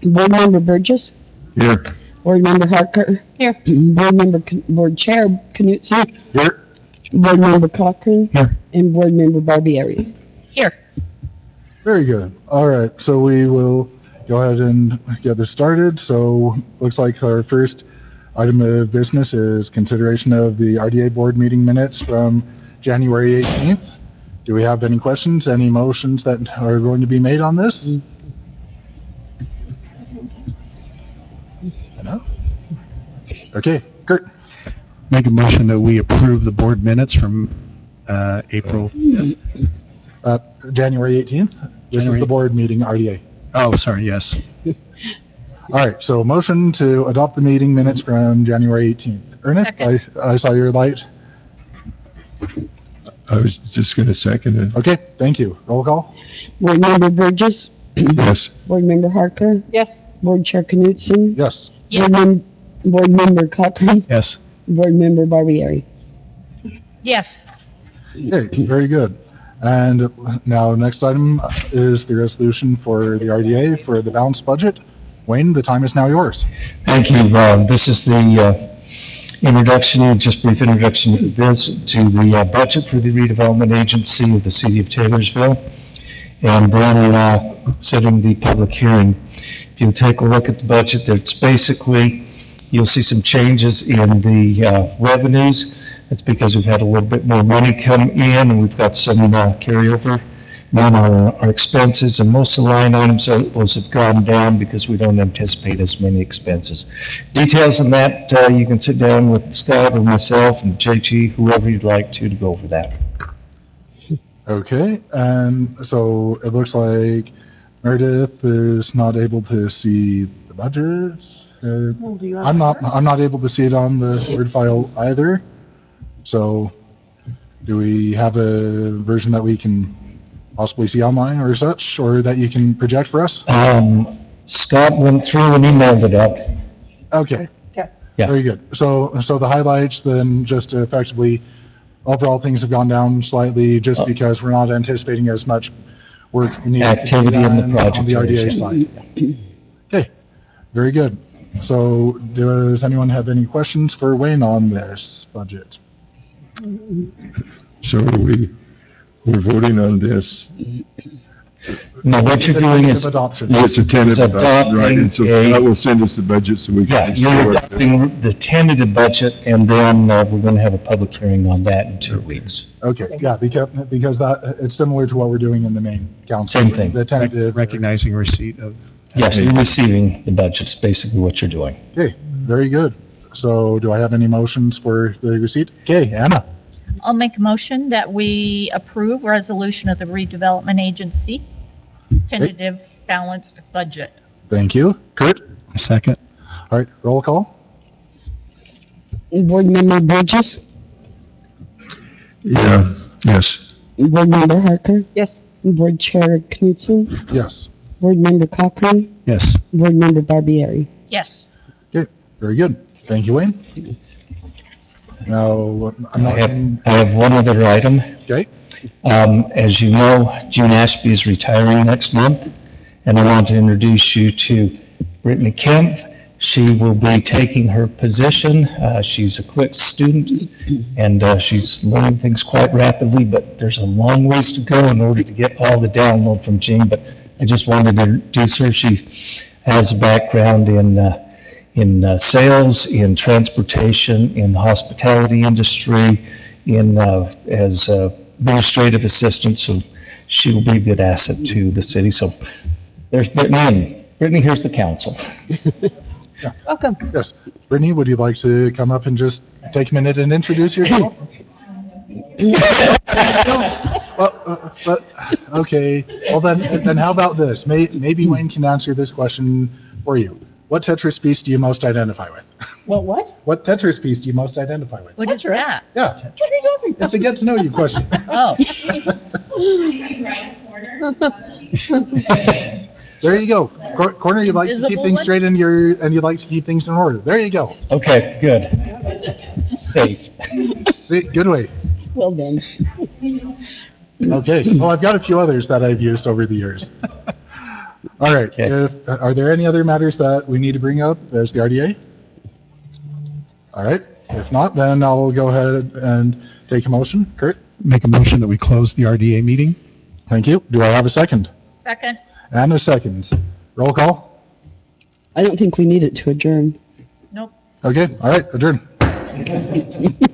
Board Member Burgess. Here. Board Member Harker. Here. Board Chair Knutson. Here. Board Member Cochran. Here. And Board Member Barbieri. Here. Very good. All right, so we will go ahead and get this started. So looks like our first item of business is consideration of the RDA board meeting minutes from January 18th. Do we have any questions, any motions that are going to be made on this? No? Okay, Kurt. Make a motion that we approve the board minutes from April. January 18th. This is the board meeting, RDA. Oh, sorry, yes. All right, so motion to adopt the meeting minutes from January 18th. Ernest, I saw your light. I was just going to second it. Okay, thank you. Roll call? Board Member Burgess. Yes. Board Member Harker. Yes. Board Chair Knutson. Yes. Yes. Board Member Cochran. Yes. Board Member Barbieri. Yes. Okay, very good. And now next item is the resolution for the RDA for the balanced budget. Wayne, the time is now yours. Thank you. This is the introduction, just brief introduction to the budget for the redevelopment agency of the city of Taylorsville, and then setting the public hearing. If you take a look at the budget, it's basically, you'll see some changes in the revenues. That's because we've had a little bit more money come in, and we've got some carryover on our expenses, and most of the line items, those have gone down because we don't anticipate as many expenses. Details on that, you can sit down with Scott or myself and JG, whoever you'd like to go over that. Okay, and so it looks like Meredith is not able to see the budget. I'm not able to see it on the Word file either. So do we have a version that we can possibly see online or such, or that you can project for us? Scott went through and emailed it out. Okay. Okay. Yeah. Very good. So the highlights then, just effectively, overall things have gone down slightly just because we're not anticipating as much work needed Activity in the project on the RDA area. side. Okay, very good. So does anyone have any questions for Wayne on this budget? So we're voting on this. No, what you're doing is, Adoption. Yes, a tentative, adopting right, and so a- that will send us the budget so we yeah, can. you're adopting the tentative budget, and then we're going to have a public hearing on that in 2 weeks. Okay, yeah, because that, it's similar to what we're doing in the main council. Same thing. The tentative. Recognizing receipt of. Yes, you're receiving the budget's basically what you're doing. Okay, very good. So do I have any motions for the receipt? Okay, Anna. I'll make a motion that we approve resolution of the redevelopment agency, tentative balanced budget. Thank you. Kurt? A second. All right, roll call? Board Member Burgess. Yeah, yes. Board Member Harker. Yes. Board Chair Knutson. Yes. Board Member Cochran. Yes. Board Member Barbieri. Yes. Okay, very good. Thank you, Wayne. Now, I'm not seeing, I have one other item. okay, As you know, June Ashby is retiring next month, and I want to introduce you to Brittany Kemp. She will be taking her position. She's a quick student, and she's learning things quite rapidly, but there's a long ways to go in order to get all the download from Jean, but I just wanted to introduce her. She has a background in sales, in transportation, in the hospitality industry, as administrative assistant, so she will be a good asset to the city. So there's Brittany, and Brittany, here's the council. Welcome. yes. Brittany, would you like to come up and just take a minute and introduce yourself? But okay, well then how about this? Maybe Wayne can answer this question for you. What Tetris piece do you most identify with? What? What Tetris piece do you most identify with? What is that? Yeah, What are you talking it's a get to know you question. Oh. There you go. Corner, you like to keep Invisible things one? straight and you like to keep things in order. There you go. Okay, good. Safe. See, good way. Well done. Okay. Well, I've got a few others that I've used over the years. All right, Okay. are there any other matters that we need to bring up as the RDA? All right, if not, then I'll go ahead and take a motion. Kurt? Make a motion that we close the RDA meeting? Thank you. Do I have a second? Second. And a second. Roll call? I don't think we need it to adjourn. Nope. Okay, all right, adjourn.